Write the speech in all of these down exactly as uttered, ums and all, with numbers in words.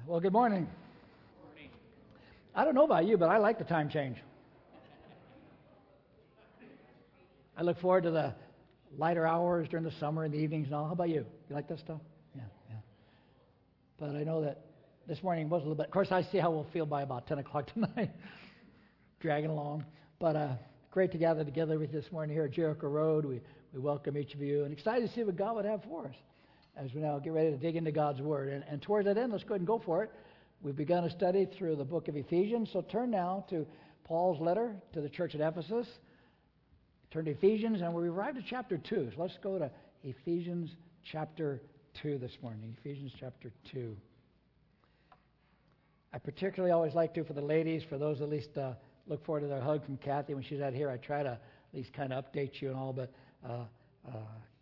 Well, good morning. I don't know about you, but I like the time change. I look forward to the lighter hours during the summer and the evenings and all. How about you? You like that stuff? Yeah, yeah. But I know that this morning was a little bit. Of course, I see how we'll feel by about ten o'clock tonight, dragging along. But uh, great to gather together with you this morning here at Jericho Road. We we welcome each of you and excited to see what God would have for us as we now get ready to dig into God's Word. And, and towards that end, let's go ahead and go for it. We've begun a study through the book of Ephesians, so turn now to Paul's letter to the church at Ephesus. Turn to Ephesians, and we arrived at chapter two. So let's go to Ephesians chapter two this morning. Ephesians chapter two. I particularly always like to, for the ladies, for those at least uh, look forward to their hug from Kathy when she's out here. I try to at least kind of update you and all, but uh, uh,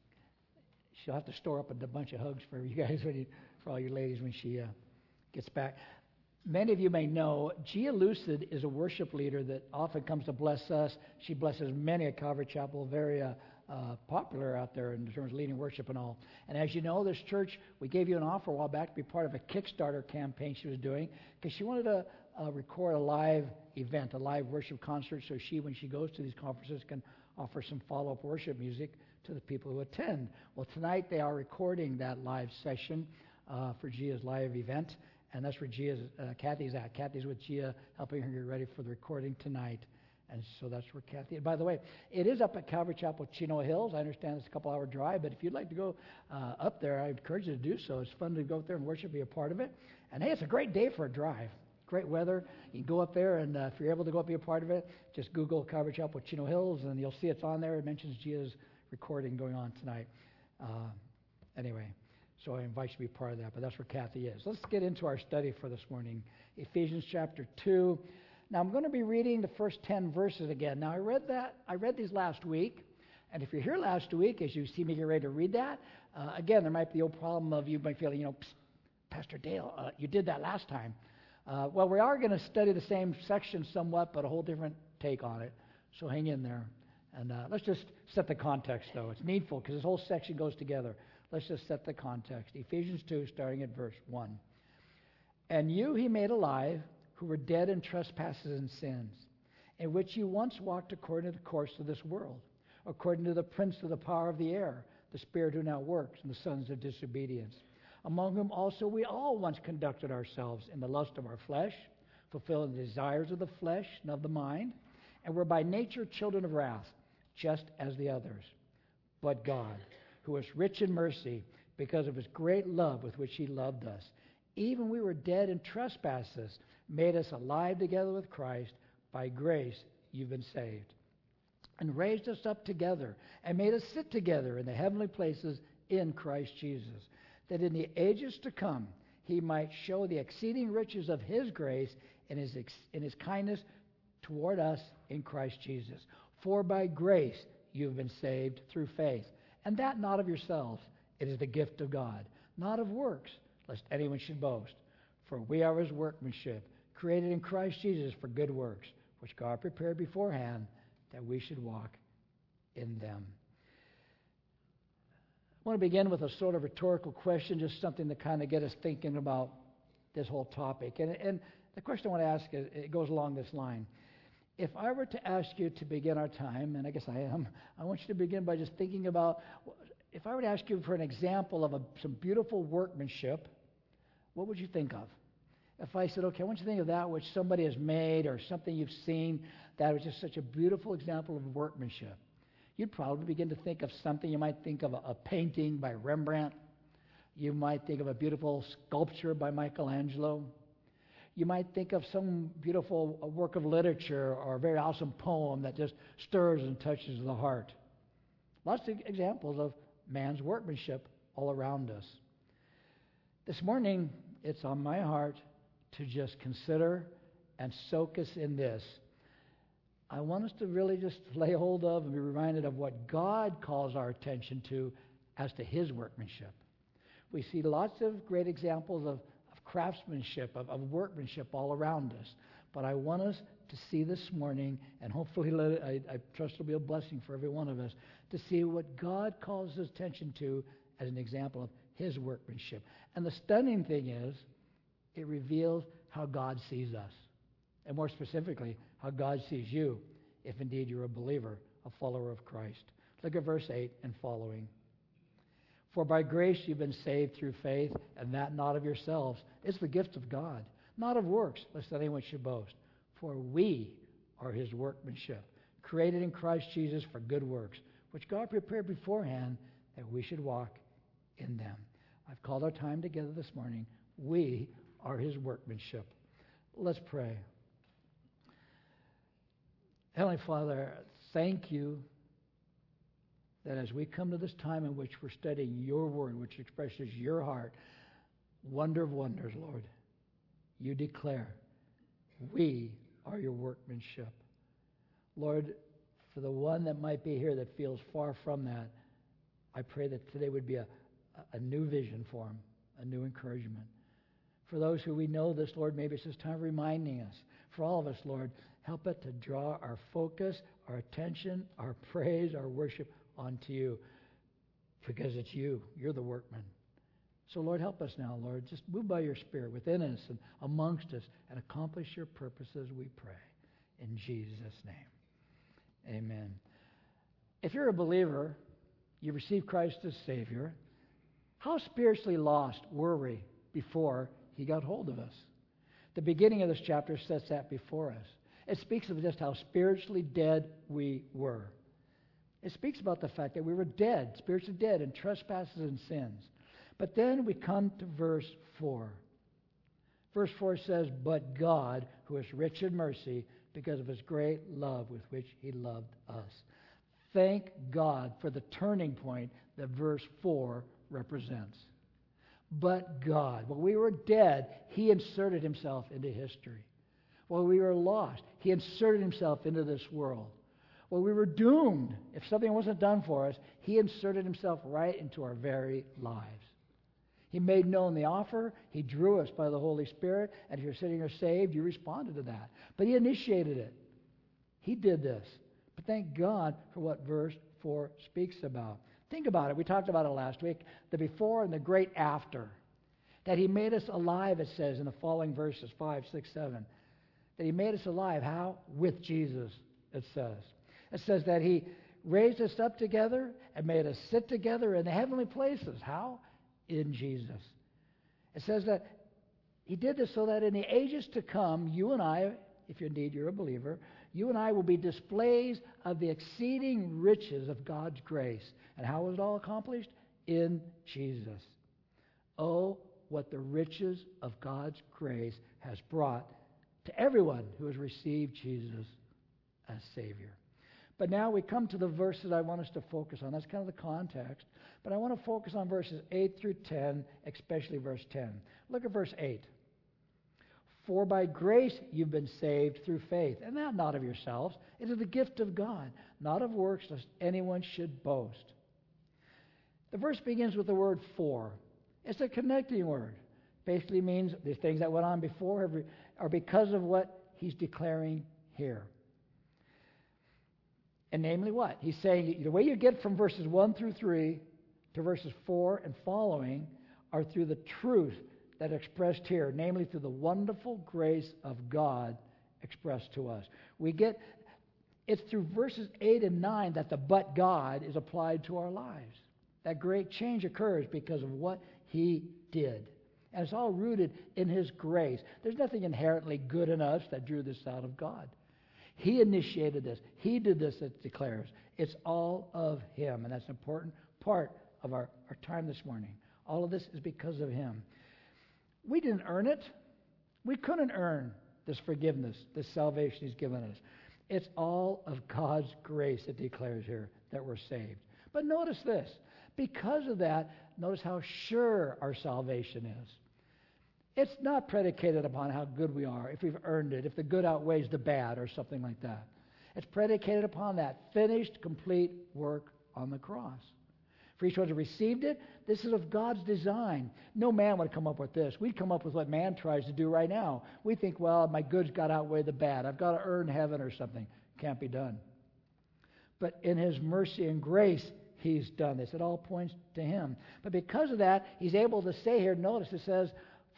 she'll have to store up a bunch of hugs for you guys, when you, for all you ladies when she uh, gets back. Many of you may know Gia Lucid is a worship leader that often comes to bless us. She blesses many at Calvary Chapel, very uh, uh, popular out there in terms of leading worship and all. And as you know, this church, we gave you an offer a while back to be part of a Kickstarter campaign she was doing because she wanted to uh, record a live event, a live worship concert, so she, when she goes to these conferences, can offer some follow-up worship music to the people who attend. Well, tonight they are recording that live session uh, for Gia's live event. And that's where Gia's, uh, Kathy's at. Kathy's with Gia, helping her get ready for the recording tonight. And so that's where Kathy is. By the way, it is up at Calvary Chapel, Chino Hills. I understand it's a couple-hour drive, but if you'd like to go uh, up there, I encourage you to do so. It's fun to go up there and worship, be a part of it. And, hey, it's a great day for a drive. Great weather. You can go up there, and uh, if you're able to go up and be a part of it, just Google Calvary Chapel, Chino Hills, and you'll see it's on there. It mentions Gia's recording going on tonight. Uh, anyway. So I invite you to be part of that, but that's where Kathy is. Let's get into our study for this morning, Ephesians chapter two. Now I'm going to be reading the first ten verses again. Now I read that, I read these last week, and if you're here last week, as you see me get ready to read that, uh, again, there might be the old problem of you might feel, you know, Pastor Dale, uh, you did that last time. Uh, well, we are going to study the same section somewhat, but a whole different take on it. So hang in there. And uh, let's just set the context, though. It's needful because this whole section goes together. Let's just set the context. Ephesians two, starting at verse one. And you he made alive, who were dead in trespasses and sins, in which you once walked according to the course of this world, according to the prince of the power of the air, the spirit who now works in the sons of disobedience, among whom also we all once conducted ourselves in the lust of our flesh, fulfilling the desires of the flesh and of the mind, and were by nature children of wrath, just as the others. But God, who is rich in mercy, because of his great love with which he loved us, even we were dead in trespasses, made us alive together with Christ. By grace you've been saved, and raised us up together, and made us sit together in the heavenly places in Christ Jesus, that in the ages to come he might show the exceeding riches of his grace and his, in his kindness toward us in Christ Jesus. For by grace you've been saved through faith, and that not of yourselves. It is the gift of God, not of works, lest anyone should boast. For we are his workmanship, created in Christ Jesus for good works, which God prepared beforehand that we should walk in them. I want to begin with a sort of rhetorical question, just something to kind of get us thinking about this whole topic. And, and the question I want to ask, is, it goes along this line. If I were to ask you to begin our time, and I guess I am, I want you to begin by just thinking about, if I were to ask you for an example of a, some beautiful workmanship, what would you think of? If I said, okay, I want you to think of that which somebody has made or something you've seen that was just such a beautiful example of workmanship, you'd probably begin to think of something. You might think of a, a painting by Rembrandt. You might think of a beautiful sculpture by Michelangelo. You might think of some beautiful work of literature or a very awesome poem that just stirs and touches the heart. Lots of examples of man's workmanship all around us. This morning, it's on my heart to just consider and soak us in this. I want us to really just lay hold of and be reminded of what God calls our attention to as to his workmanship. We see lots of great examples of craftsmanship, of, of workmanship all around us. But I want us to see this morning, and hopefully let it, I, I trust it'll be a blessing for every one of us, to see what God calls his attention to as an example of his workmanship. And the stunning thing is, it reveals how God sees us. And more specifically, how God sees you, if indeed you're a believer, a follower of Christ. Look at verse eight and following. For by grace you've been saved through faith, and that not of yourselves. It's the gift of God, not of works, lest anyone should boast. For we are his workmanship, created in Christ Jesus for good works, which God prepared beforehand that we should walk in them. I've called our time together this morning. We are his workmanship. Let's pray. Heavenly Father, thank you that as we come to this time in which we're studying your word, which expresses your heart, wonder of wonders, Lord, you declare, we are your workmanship. Lord, for the one that might be here that feels far from that, I pray that today would be a, a new vision for him, a new encouragement. For those who we know this, Lord, maybe it's just time of reminding us. For all of us, Lord, help it to draw our focus, our attention, our praise, our worship onto you, because it's you. You're the workman. So, Lord, help us now, Lord. Just move by your Spirit within us and amongst us and accomplish your purposes, we pray. In Jesus' name, amen. If you're a believer, you received Christ as Savior, how spiritually lost were we before he got hold of us? The beginning of this chapter sets that before us. It speaks of just how spiritually dead we were. It speaks about the fact that we were dead, spiritually dead in trespasses and sins. But then we come to verse four. Verse four says, but God, who is rich in mercy, because of his great love with which he loved us. Thank God for the turning point that verse four represents. But God, when we were dead, he inserted himself into history. When we were lost, he inserted himself into this world. When we were doomed, if something wasn't done for us, he inserted himself right into our very lives. He made known the offer. He drew us by the Holy Spirit. And if you're sitting here saved, you responded to that. But he initiated it. He did this. But thank God for what verse four speaks about. Think about it. We talked about it last week. The before and the great after. That he made us alive, it says in the following verses, five, six, seven. That he made us alive. How? With Jesus, it says. It says that he raised us up together and made us sit together in the heavenly places. How? In Jesus. It says that he did this so that in the ages to come, you and I, if indeed you're a believer, you and I will be displays of the exceeding riches of God's grace. And how was it all accomplished? In Jesus. Oh, what the riches of God's grace has brought to everyone who has received Jesus as Savior. But now we come to the verses I want us to focus on. That's kind of the context. But I want to focus on verses eight through ten, especially verse ten. Look at verse eight. For by grace you've been saved through faith, and that not of yourselves. It is the gift of God, not of works, lest anyone should boast. The verse begins with the word for. It's a connecting word. Basically means the things that went on before are because of what he's declaring here. And namely what? He's saying the way you get from verses one through three to verses four and following are through the truth that expressed here, namely through the wonderful grace of God expressed to us. We get, it's through verses eight and nine that the but God is applied to our lives. That great change occurs because of what he did. And it's all rooted in his grace. There's nothing inherently good in us that drew this out of God. He initiated this. He did this, it declares. It's all of him. And that's an important part of our, our time this morning. All of this is because of him. We didn't earn it. We couldn't earn this forgiveness, this salvation he's given us. It's all of God's grace, it declares here, that we're saved. But notice this. Because of that, notice how sure our salvation is. It's not predicated upon how good we are, if we've earned it, if the good outweighs the bad or something like that. It's predicated upon that finished, complete work on the cross. For each one who received it, this is of God's design. No man would come up with this. We'd come up with what man tries to do right now. We think, well, my good's got to outweigh the bad. I've got to earn heaven or something. Can't be done. But in his mercy and grace, he's done this. It all points to him. But because of that, he's able to say here, notice it says,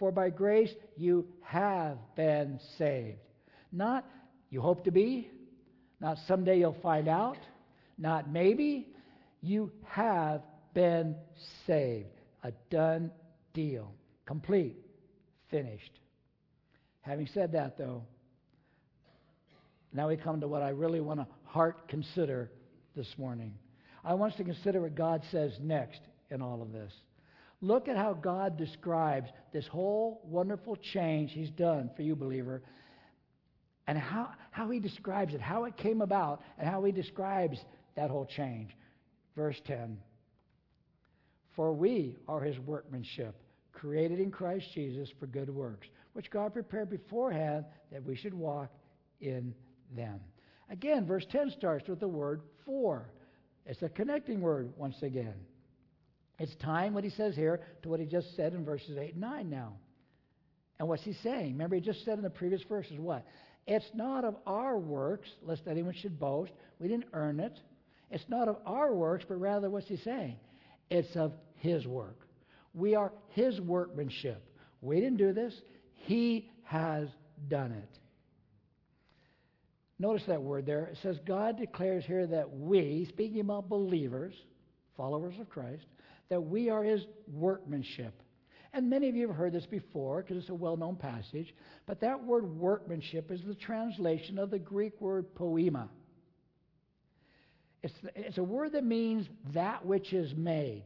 For by grace you have been saved. Not you hope to be, not someday you'll find out, not maybe. You have been saved. A done deal. Complete. Finished. Having said that, though, now we come to what I really want to heart consider this morning. I want us to consider what God says next in all of this. Look at how God describes this whole wonderful change He's done for you, believer, and how, how He describes it, how it came about, and how He describes that whole change. Verse ten. For we are His workmanship, created in Christ Jesus for good works, which God prepared beforehand that we should walk in them. Again, verse ten starts with the word for. It's a connecting word once again. It's tying what he says here to what he just said in verses eight and nine now. And what's he saying? Remember, he just said in the previous verses what? It's not of our works, lest anyone should boast. We didn't earn it. It's not of our works, but rather, what's he saying? It's of His work. We are His workmanship. We didn't do this. He has done it. Notice that word there. It says God declares here that we, speaking about believers, followers of Christ, that we are His workmanship. And many of you have heard this before because it's a well-known passage, but that word workmanship is the translation of the Greek word poema. It's, it's a word that means that which is made.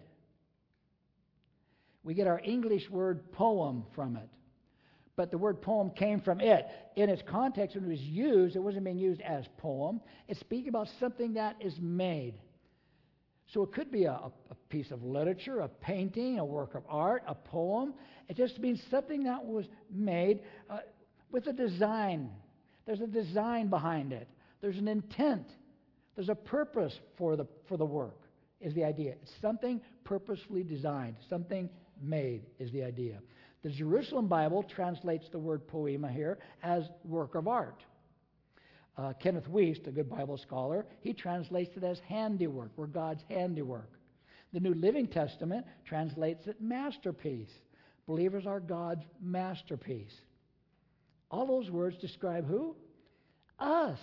We get our English word poem from it. But the word poem came from it. In its context, when it was used, it wasn't being used as poem. It's speaking about something that is made. So it could be a, a piece of literature, a painting, a work of art, a poem. It just means something that was made uh, with a design. There's a design behind it. There's an intent. There's a purpose for the for the work, is the idea. It's something purposefully designed, something made is the idea. The Jerusalem Bible translates the word poema here as work of art. Uh, Kenneth Wuest, a good Bible scholar, he translates it as handiwork, or God's handiwork. The New Living Testament translates it masterpiece. Believers are God's masterpiece. All those words describe who? Us.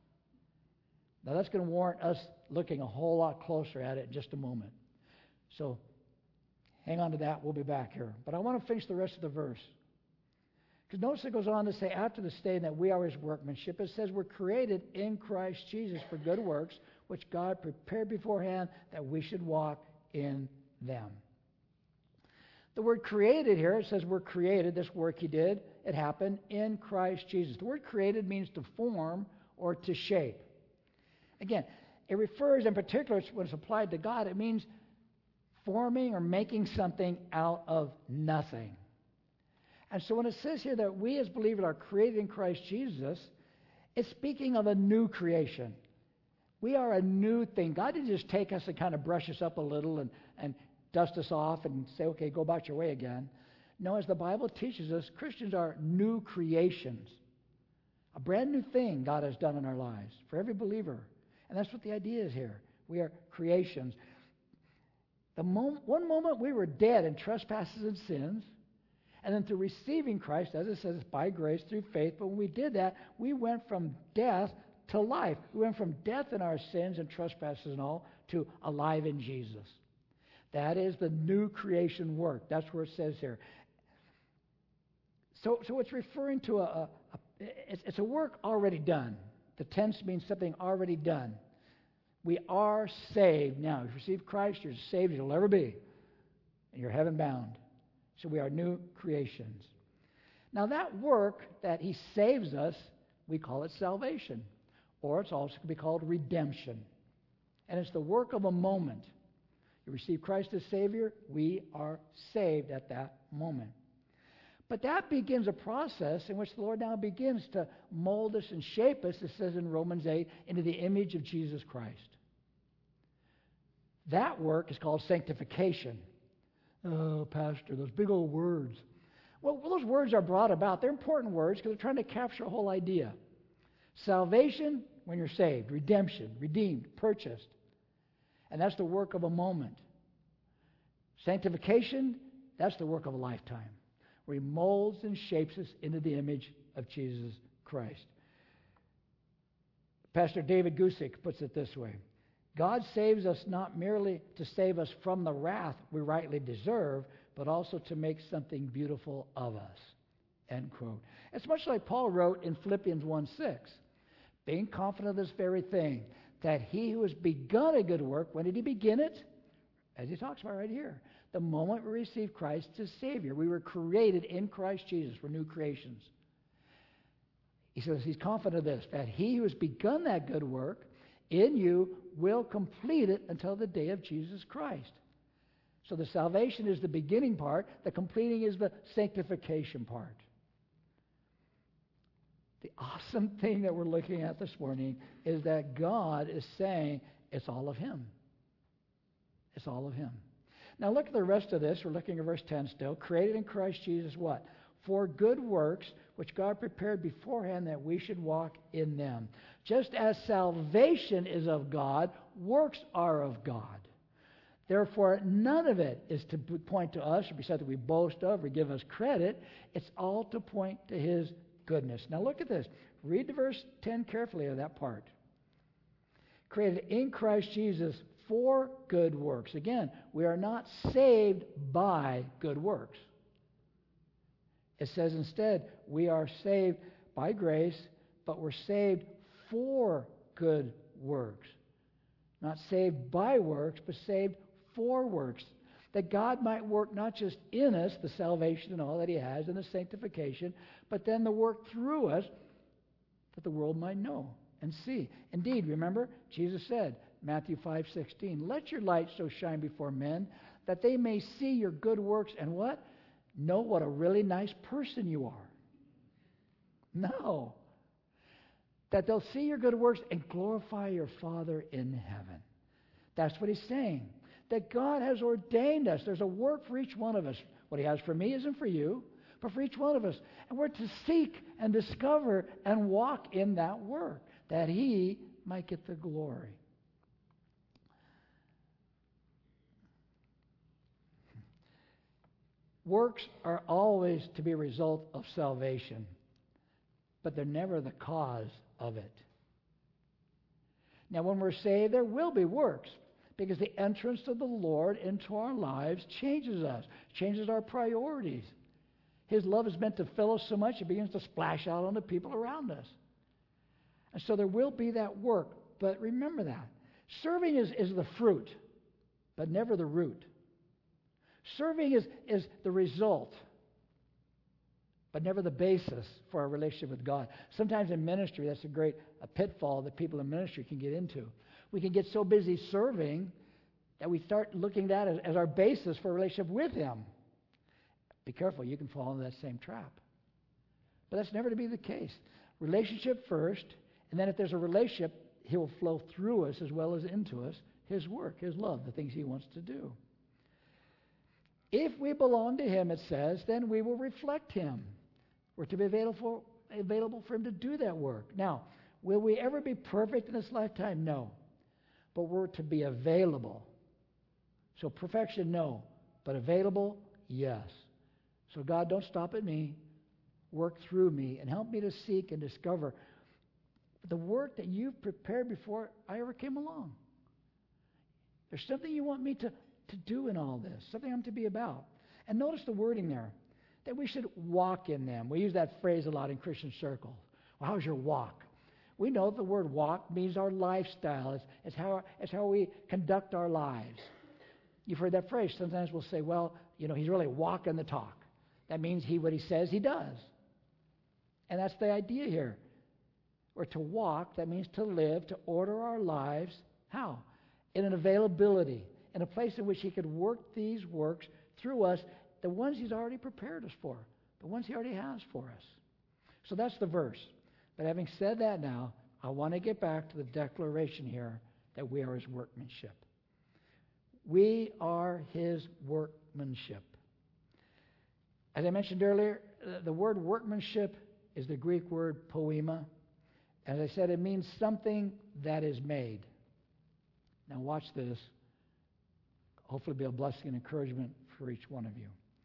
Now that's going to warrant us looking a whole lot closer at it in just a moment. So hang on to that. We'll be back here. But I want to finish the rest of the verse. Because notice it goes on to say, after the statement that we are His workmanship, it says we're created in Christ Jesus for good works, which God prepared beforehand that we should walk in them. The word created here, it says we're created, this work He did, it happened in Christ Jesus. The word created means to form or to shape. Again, it refers in particular, when it's applied to God, it means forming or making something out of nothing. And so when it says here that we as believers are created in Christ Jesus, it's speaking of a new creation. We are a new thing. God didn't just take us and kind of brush us up a little and, and dust us off and say, okay, go about your way again. No, as the Bible teaches us, Christians are new creations. A brand new thing God has done in our lives for every believer. And that's what the idea is here. We are creations. The moment, one moment we were dead in trespasses and sins, and then through receiving Christ, as it says, by grace through faith, but when we did that, we went from death to life. We went from death in our sins and trespasses and all to alive in Jesus. That is the new creation work. That's where it says here. So, so it's referring to a, a, a it's, it's a work already done. The tense means something already done. We are saved now. If you receive Christ, you're saved as you'll ever be. And you're heaven bound. So we are new creations. Now that work that He saves us, we call it salvation. Or it's also can be called redemption. And it's the work of a moment. You receive Christ as Savior, we are saved at that moment. But that begins a process in which the Lord now begins to mold us and shape us, it says in Romans eight, into the image of Jesus Christ. That work is called sanctification. Oh, Pastor, those big old words. Well, those words are brought about. They're important words because they're trying to capture a whole idea. Salvation, when you're saved. Redemption, redeemed, purchased. And that's the work of a moment. Sanctification, that's the work of a lifetime. where he molds and shapes us into the image of Jesus Christ. Pastor David Gusick puts it this way: God saves us not merely to save us from the wrath we rightly deserve, but also to make something beautiful of us. End quote. It's much like Paul wrote in Philippians one six, being confident of this very thing, that he who has begun a good work, when did he begin it? As he talks about right here, the moment we received Christ as Savior. We were created in Christ Jesus. We're new creations. He says he's confident of this, that he who has begun that good work in you will complete it until the day of Jesus Christ. So the salvation is the beginning part. The completing is the sanctification part. The awesome thing that we're looking at this morning is that God is saying it's all of him. It's all of him. Now look at the rest of this. We're looking at verse ten still. Created in Christ Jesus what? For good works, which God prepared beforehand that we should walk in them. Just as salvation is of God, works are of God. Therefore, none of it is to point to us or be something we boast of or give us credit. It's all to point to his goodness. Now look at this. Read the verse ten carefully of that part. Created in Christ Jesus for good works. Again, we are not saved by good works. It says instead, we are saved by grace, but we're saved for good works. Not saved by works, but saved for works. That God might work not just in us, the salvation and all that he has, and the sanctification, but then the work through us that the world might know and see. Indeed, remember, Jesus said, Matthew five sixteen, let your light so shine before men that they may see your good works and what? Know what a really nice person you are. No. That they'll see your good works and glorify your Father in heaven. That's what he's saying. That God has ordained us. There's a work for each one of us. What he has for me isn't for you, but for each one of us. And we're to seek and discover and walk in that work, that he might get the glory. Works are always to be a result of salvation, but they're never the cause of it. Now, when we're saved, there will be works, because the entrance of the Lord into our lives changes us, changes our priorities. His love is meant to fill us so much it begins to splash out on the people around us. And so there will be that work, but remember that. Serving is, is the fruit, but never the root. Serving is, is the result, but never the basis for our relationship with God. Sometimes in ministry, that's a great a pitfall that people in ministry can get into. We can get so busy serving that we start looking at that as, as our basis for a relationship with him. Be careful, you can fall into that same trap. But that's never to be the case. Relationship first, and then if there's a relationship, he will flow through us as well as into us, his work, his love, the things he wants to do. If we belong to him, it says, then we will reflect him. We're to be available for, available for him to do that work. Now, will we ever be perfect in this lifetime? No. But we're to be available. So perfection, no. But available, yes. So God, don't stop at me. Work through me and help me to seek and discover the work that you've prepared before I ever came along. There's something you want me to to do in all this, something I'm to be about. And notice the wording there, that we should walk in them. We use that phrase a lot in Christian circles. Well, how's your walk? We know the word walk means our lifestyle. It's, it's, how, it's how we conduct our lives. You've heard that phrase. Sometimes we'll say, well, you know, he's really walking the talk. That means he what he says he does. And that's the idea here. Or to walk, that means to live, to order our lives. How? In an availability. In a place in which he could work these works through us, the ones he's already prepared us for, the ones he already has for us. So that's the verse. But having said that now, I want to get back to the declaration here that we are his workmanship. We are his workmanship. As I mentioned earlier, the word workmanship is the Greek word poema. As I said, it means something that is made. Now watch this. Hopefully be a blessing and encouragement for each one of you.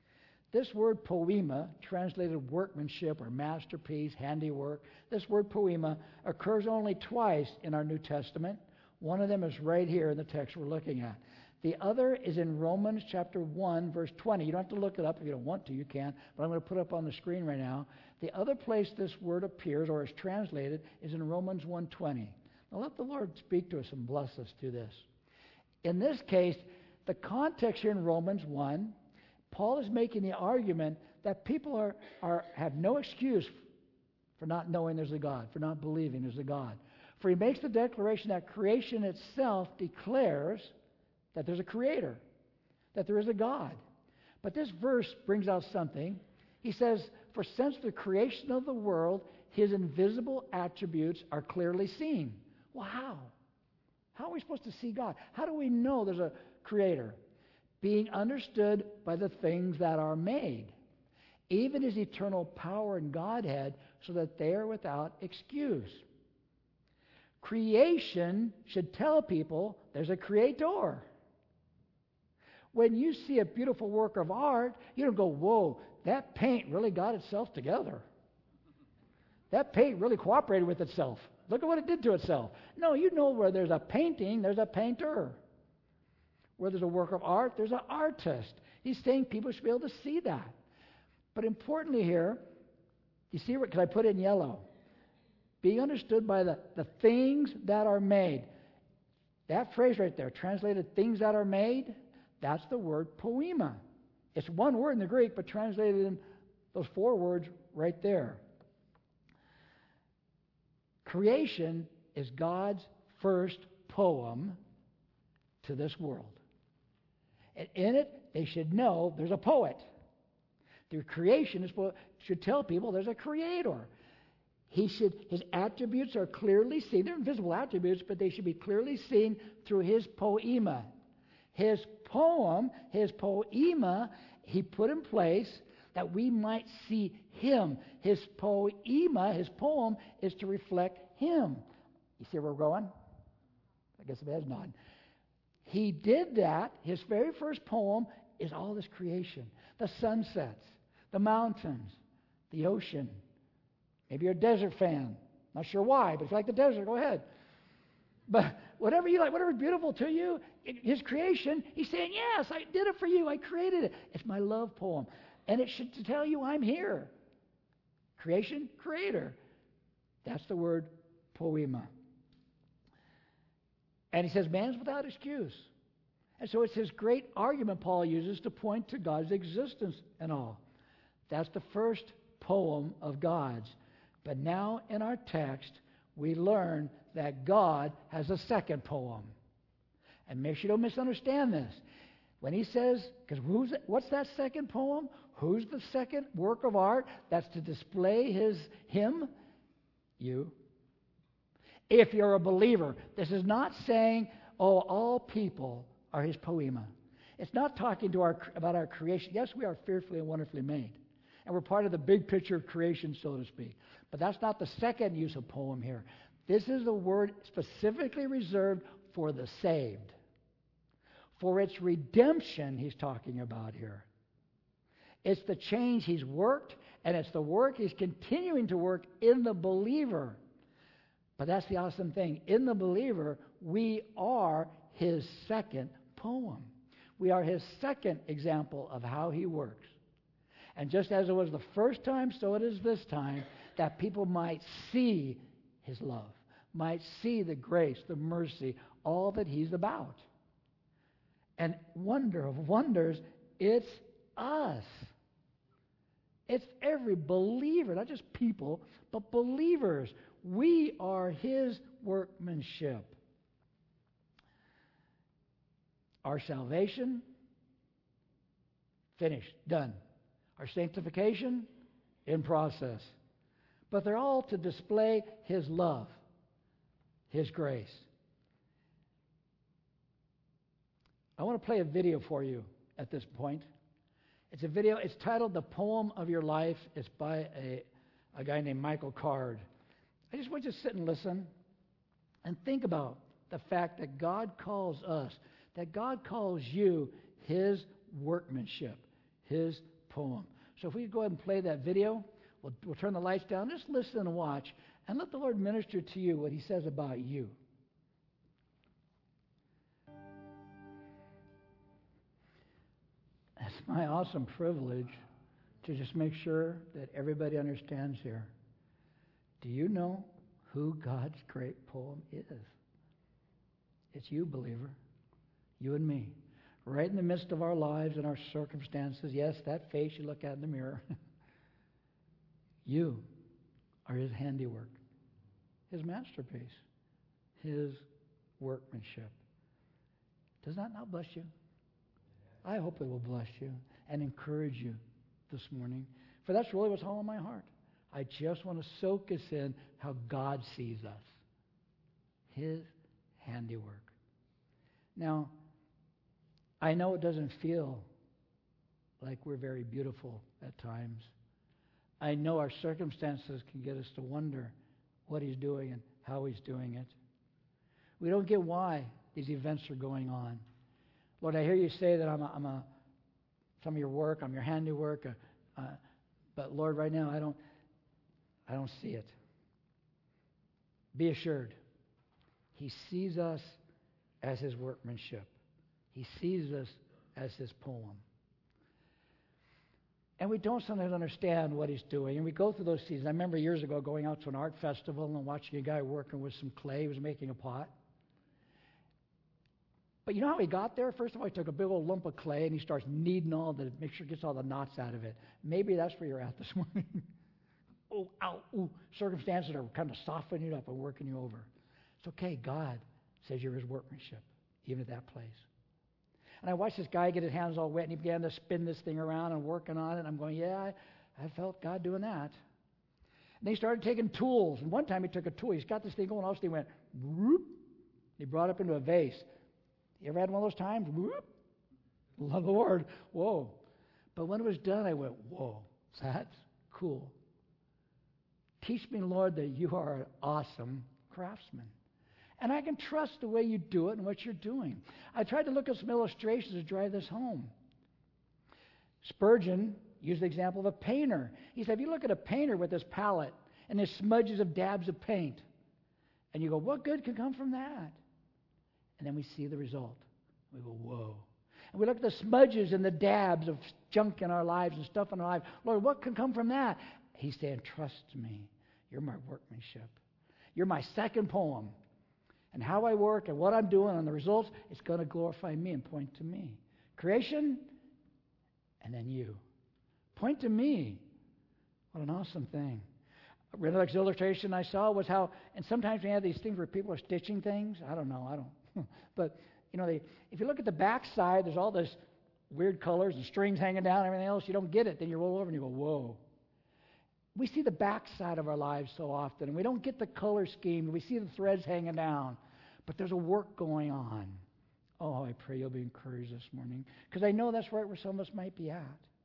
This word poema, translated workmanship or masterpiece, handiwork, this word poema occurs only twice in our New Testament. One of them is right here in the text we're looking at. The other is in Romans chapter one, verse twenty. You don't have to look it up if you don't want to, you can, but I'm going to put it up on the screen right now. The other place this word appears or is translated is in Romans one twenty. Now let the Lord speak to us and bless us through this. In this case, the context here in Romans one, Paul is making the argument that people are, are have no excuse for not knowing there's a God, for not believing there's a God. For he makes the declaration that creation itself declares that there's a creator, that there is a God. But this verse brings out something. He says, for since the creation of the world, his invisible attributes are clearly seen. Well, how? How are we supposed to see God? How do we know there's a creator? Being understood by the things that are made, even his eternal power and Godhead, so that they are without excuse. Creation should tell people there's a creator. When you see a beautiful work of art, you don't go, whoa, that paint really got itself together. That paint really cooperated with itself. Look at what it did to itself. No, you know where there's a painting, there's a painter. Where there's a work of art, there's an artist. He's saying people should be able to see that. But importantly here, you see what, can I put it in yellow? Being understood by the, the things that are made. That phrase right there, translated things that are made, that's the word poema. It's one word in the Greek, but translated in those four words right there. Creation is God's first poem to this world. And in it, they should know there's a poet. Their creation is, should tell people there's a creator. He should, his attributes are clearly seen. They're invisible attributes, but they should be clearly seen through his poema. His poem, his poema, he put in place that we might see him. His poema, his poem, is to reflect him. You see where we're going? I guess the head's nodding. He did that. His very first poem is all this creation. The sunsets, the mountains, the ocean. Maybe you're a desert fan. Not sure why, but if you like the desert, go ahead. But whatever you like, whatever's beautiful to you, his creation, he's saying, yes, I did it for you. I created it. It's my love poem. And it should tell you I'm here. Creation, creator. That's the word poema. And he says, man's without excuse. And so it's his great argument Paul uses to point to God's existence and all. That's the first poem of God's. But now in our text, we learn that God has a second poem. And make sure you don't misunderstand this. When he says, because who's what's that second poem? Who's the second work of art that's to display his him? You. If you're a believer, this is not saying, oh, all people are his poema. It's not talking to our about our creation. Yes, we are fearfully and wonderfully made. And we're part of the big picture of creation, so to speak. But that's not the second use of poem here. This is a word specifically reserved for the saved. For its redemption, he's talking about here. It's the change he's worked, and it's the work he's continuing to work in the believer. But that's the awesome thing. In the believer, we are his second poem. We are his second example of how he works. And just as it was the first time, so it is this time, that people might see his love, might see the grace, the mercy, all that he's about. And wonder of wonders, it's us. It's every believer, not just people, but believers. We are his workmanship. Our salvation, finished, done. Our sanctification, in process. But they're all to display his love, his grace. I want to play a video for you at this point. It's a video, it's titled The Poem of Your Life. It's by a, a guy named Michael Card. I just want you to sit and listen and think about the fact that God calls us, that God calls you his workmanship, his poem. So if we go ahead and play that video, we'll, we'll turn the lights down. Just listen and watch, and let the Lord minister to you what he says about you. It's my awesome privilege to just make sure that everybody understands here. Do you know who God's great poem is? It's you, believer. You and me. Right in the midst of our lives and our circumstances. Yes, that face you look at in the mirror. You are his handiwork. His masterpiece. His workmanship. Does that not bless you? I hope it will bless you and encourage you this morning. For that's really what's all in my heart. I just want to soak us in how God sees us. His handiwork. Now, I know it doesn't feel like we're very beautiful at times. I know our circumstances can get us to wonder what he's doing and how he's doing it. We don't get why these events are going on. Lord, I hear you say that I'm a, I'm a some of your work, I'm your handiwork, uh, uh, but Lord, right now I don't, I don't see it. Be assured, he sees us as his workmanship. He sees us as his poem. And we don't sometimes understand what he's doing. And we go through those seasons. I remember years ago going out to an art festival and watching a guy working with some clay. He was making a pot. But you know how he got there? First of all, he took a big old lump of clay and he starts kneading all the, make sure he gets all the knots out of it. Maybe that's where you're at this morning. Oh, ow, ooh. Circumstances are kind of softening you up and working you over. It's okay. God says you're his workmanship, even at that place. And I watched this guy get his hands all wet and he began to spin this thing around and working on it. And I'm going, yeah, I, I felt God doing that. And he started taking tools. And one time he took a tool. He's got this thing going, all of a sudden he went, whoop. He brought it up into a vase. You ever had one of those times? Whoop. Lord, whoa. But when it was done, I went, whoa, that's cool. Teach me, Lord, that you are an awesome craftsman. And I can trust the way you do it and what you're doing. I tried to look at some illustrations to drive this home. Spurgeon used the example of a painter. He said, if you look at a painter with his palette and his smudges of dabs of paint, and you go, what good can come from that? And then we see the result. We go, whoa. And we look at the smudges and the dabs of junk in our lives and stuff in our lives. Lord, what can come from that? He's saying, trust me. You're my workmanship. You're my second poem. And how I work and what I'm doing and the results, it's going to glorify me and point to me. Creation, and then you. Point to me. What an awesome thing. Another illustration I saw was how, and sometimes we have these things where people are stitching things. I don't know, I don't. But, you know, they, if you look at the back side, there's all this weird colors and strings hanging down and everything else. You don't get it. Then you roll over and you go, whoa. We see the backside of our lives so often, and we don't get the color scheme. We see the threads hanging down, but there's a work going on. Oh, I pray you'll be encouraged this morning, because I know that's right where some of us might be at.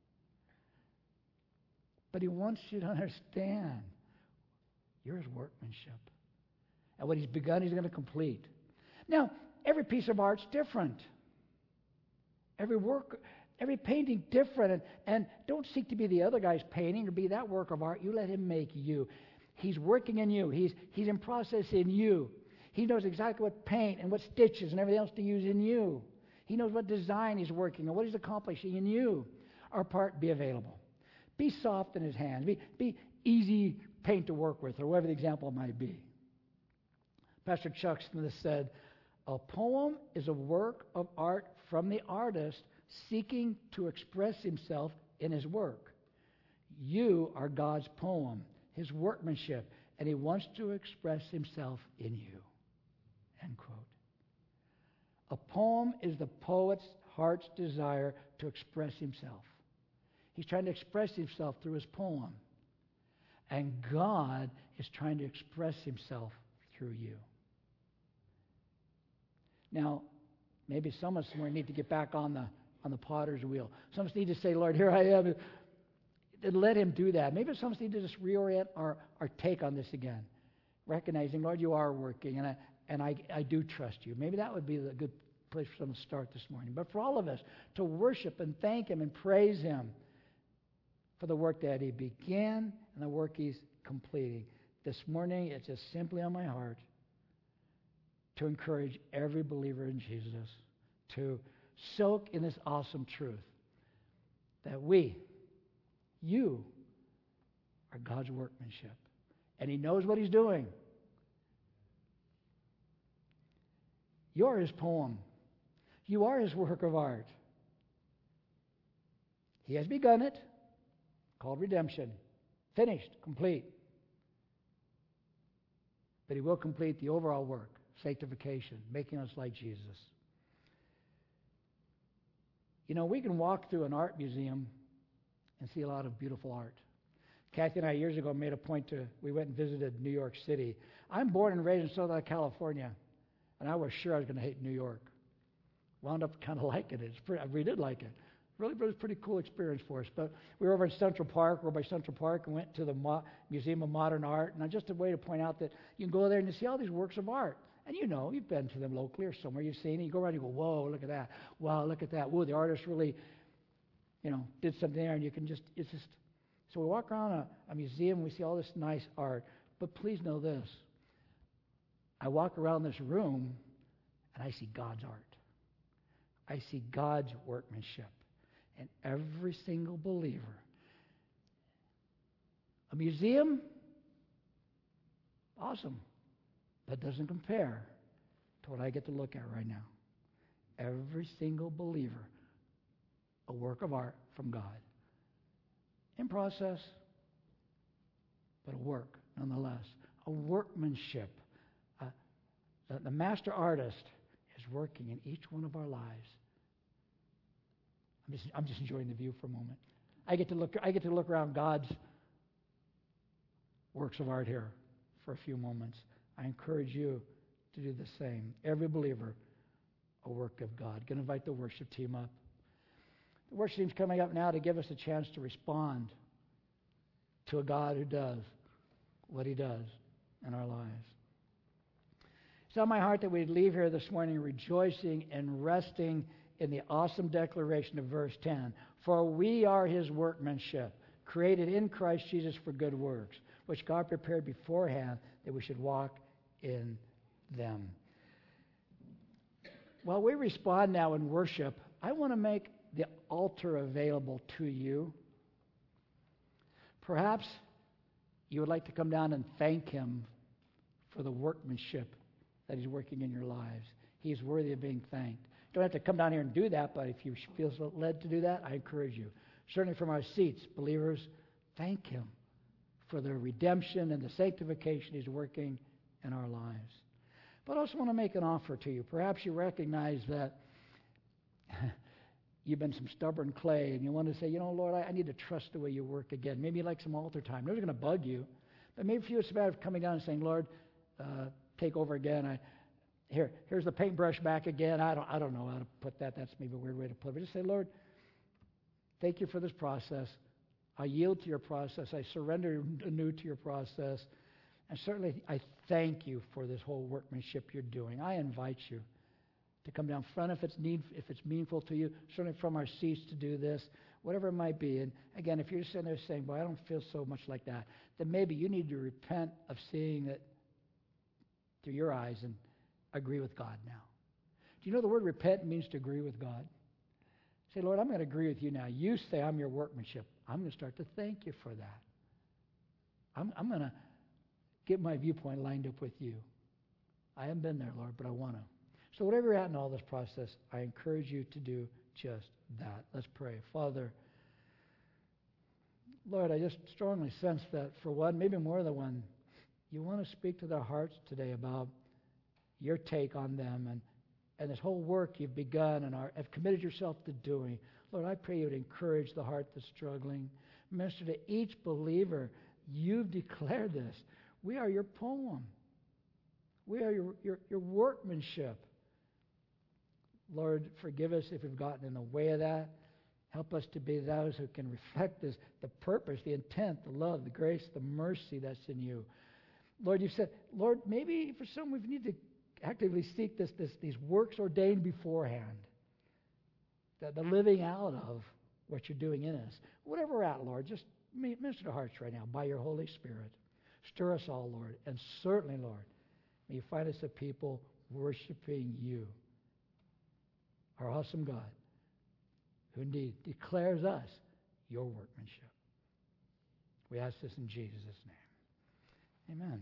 But he wants you to understand you're his workmanship. And what he's begun, he's going to complete. Now, every piece of art's different. Every work... Every painting different, and, and don't seek to be the other guy's painting or be that work of art. You let him make you. He's working in you. He's, he's in process in you. He knows exactly what paint and what stitches and everything else to use in you. He knows what design he's working on, what he's accomplishing in you. Our part, be available. Be soft in his hands. Be, be easy paint to work with, or whatever the example might be. Pastor Chuck Smith said, a poem is a work of art from the artist seeking to express himself in his work. You are God's poem, his workmanship, and he wants to express himself in you. End quote. A poem is the poet's heart's desire to express himself. He's trying to express himself through his poem. And God is trying to express himself through you. Now, maybe some of us somewhere need to get back on the on the potter's wheel. Some of us need to say, Lord, here I am. And let him do that. Maybe some of us need to just reorient our, our take on this again. Recognizing, Lord, you are working, and I and I, I do trust you. Maybe that would be a good place for someone to start this morning. But for all of us, to worship and thank him and praise him for the work that he began and the work he's completing. This morning, it's just simply on my heart to encourage every believer in Jesus to soak in this awesome truth that we, you, are God's workmanship. And he knows what he's doing. You're his poem. You are his work of art. He has begun it, called redemption. Finished, complete. But he will complete the overall work, sanctification, making us like Jesus. You know, we can walk through an art museum and see a lot of beautiful art. Kathy and I years ago made a point to, we went and visited New York City. I'm born and raised in Southern California, and I was sure I was going to hate New York. Wound up kind of liking it. It's pretty, we did like it. Really, it was a pretty cool experience for us. But we were over in Central Park, we were by Central Park, and went to the Mo- Museum of Modern Art. And just a way to point out that you can go there and you see all these works of art. And you know, you've been to them locally or somewhere, you've seen it. You go around and you go, whoa, look at that. Wow, look at that. Whoa, the artist really, you know, did something there. And you can just, it's just, so we walk around a, a museum and we see all this nice art. But please know this. I walk around this room and I see God's art. I see God's workmanship. And every single believer. A museum, awesome, but doesn't compare to what I get to look at right now. Every single believer, a work of art from God. In process, but a work nonetheless. A workmanship. Uh, the, the master artist is working in each one of our lives. I'm just, I'm just enjoying the view for a moment. I get to look, I get to look around God's works of art here for a few moments. I encourage you to do the same. Every believer, a work of God. Going to invite the worship team up. The worship team's coming up now to give us a chance to respond to a God who does what he does in our lives. It's on my heart that we leave here this morning rejoicing and resting in the awesome declaration of verse ten. For we are his workmanship, created in Christ Jesus for good works, which God prepared beforehand that we should walk in them. While we respond now in worship, I want to make the altar available to you. Perhaps you would like to come down and thank him for the workmanship that he's working in your lives. He's worthy of being thanked. You don't have to come down here and do that, but if you feel so led to do that, I encourage you. Certainly from our seats, believers, thank him for the redemption and the sanctification he's working in our lives. But I also want to make an offer to you. Perhaps you recognize that you've been some stubborn clay, and you want to say, you know, Lord, I, I need to trust the way you work again. Maybe you'd like some altar time. Nobody's going to bug you. But maybe for you it's a matter of coming down and saying, Lord, uh, take over again. I Here, here's the paintbrush back again. I don't, I don't know how to put that. That's maybe a weird way to put it. But just say, Lord, thank you for this process. I yield to your process. I surrender anew to your process. And certainly, I thank you for this whole workmanship you're doing. I invite you to come down front if it's need, if it's meaningful to you. Certainly from our seats to do this, whatever it might be. And again, if you're sitting there saying, "Boy, I don't feel so much like that," then maybe you need to repent of seeing it through your eyes and agree with God now. Do you know the word repent means to agree with God? Say, Lord, I'm going to agree with you now. You say I'm your workmanship. I'm going to start to thank you for that. I'm, I'm going to get my viewpoint lined up with you. I haven't been there, Lord, but I want to. So whatever you're at in all this process, I encourage you to do just that. Let's pray. Father, Lord, I just strongly sense that for one, maybe more than one, you want to speak to their hearts today about your take on them and, and this whole work you've begun and are, have committed yourself to doing. Lord, I pray you would encourage the heart that's struggling. Minister to each believer. You've declared this. We are your poem. We are your, your, your workmanship. Lord, forgive us if we've gotten in the way of that. Help us to be those who can reflect this, the purpose, the intent, the love, the grace, the mercy that's in you. Lord, you said, Lord, maybe for some we need to actively seek this, this, these works ordained beforehand. The, the living out of what you're doing in us. Whatever we're at, Lord, just minister to hearts right now by your Holy Spirit. Stir us all, Lord. And certainly, Lord, may you find us a people worshiping you, our awesome God, who indeed declares us your workmanship. We ask this in Jesus' name. Amen.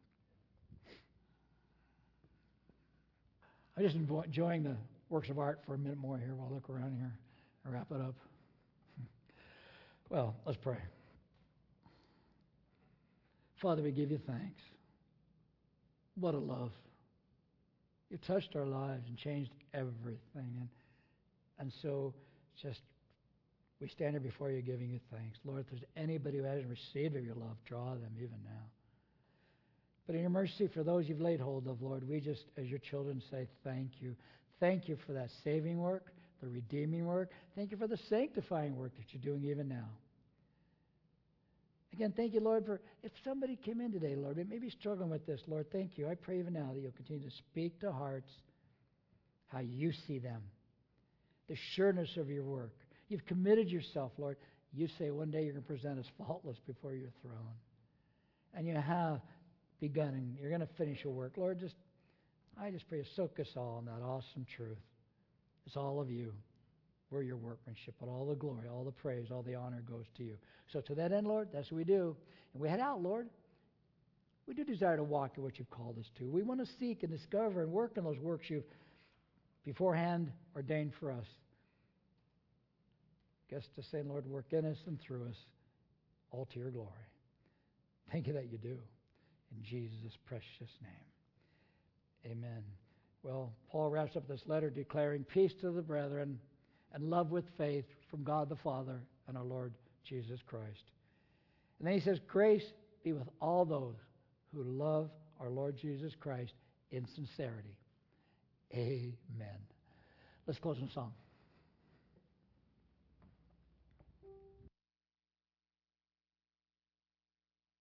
I'm just enjoying the works of art for a minute more here while I look around here and wrap it up. Well, let's pray. Father, we give you thanks. What a love. You touched our lives and changed everything. And, and so just we stand here before you giving you thanks. Lord, if there's anybody who hasn't received of your love, draw them even now. But in your mercy for those you've laid hold of, Lord, we just, as your children, say thank you. Thank you for that saving work, the redeeming work. Thank you for the sanctifying work that you're doing even now. Again, thank you, Lord, for if somebody came in today, Lord, and maybe struggling with this, Lord, thank you. I pray even now that you'll continue to speak to hearts how you see them, the sureness of your work. You've committed yourself, Lord. You say one day you're going to present us faultless before your throne. And you have begun, and you're going to finish your work. Lord, just I just pray you soak us all in that awesome truth. It's all of you. We're your workmanship, but all the glory, all the praise, all the honor goes to you. So to that end, Lord, that's what we do. And we head out, Lord. We do desire to walk in what you've called us to. We want to seek and discover and work in those works you've beforehand ordained for us. Guess to say, Lord, work in us and through us, all to your glory. Thank you that you do. In Jesus' precious name. Amen. Well, Paul wraps up this letter declaring peace to the brethren and love with faith from God the Father and our Lord Jesus Christ. And then he says, grace be with all those who love our Lord Jesus Christ in sincerity. Amen. Let's close in song.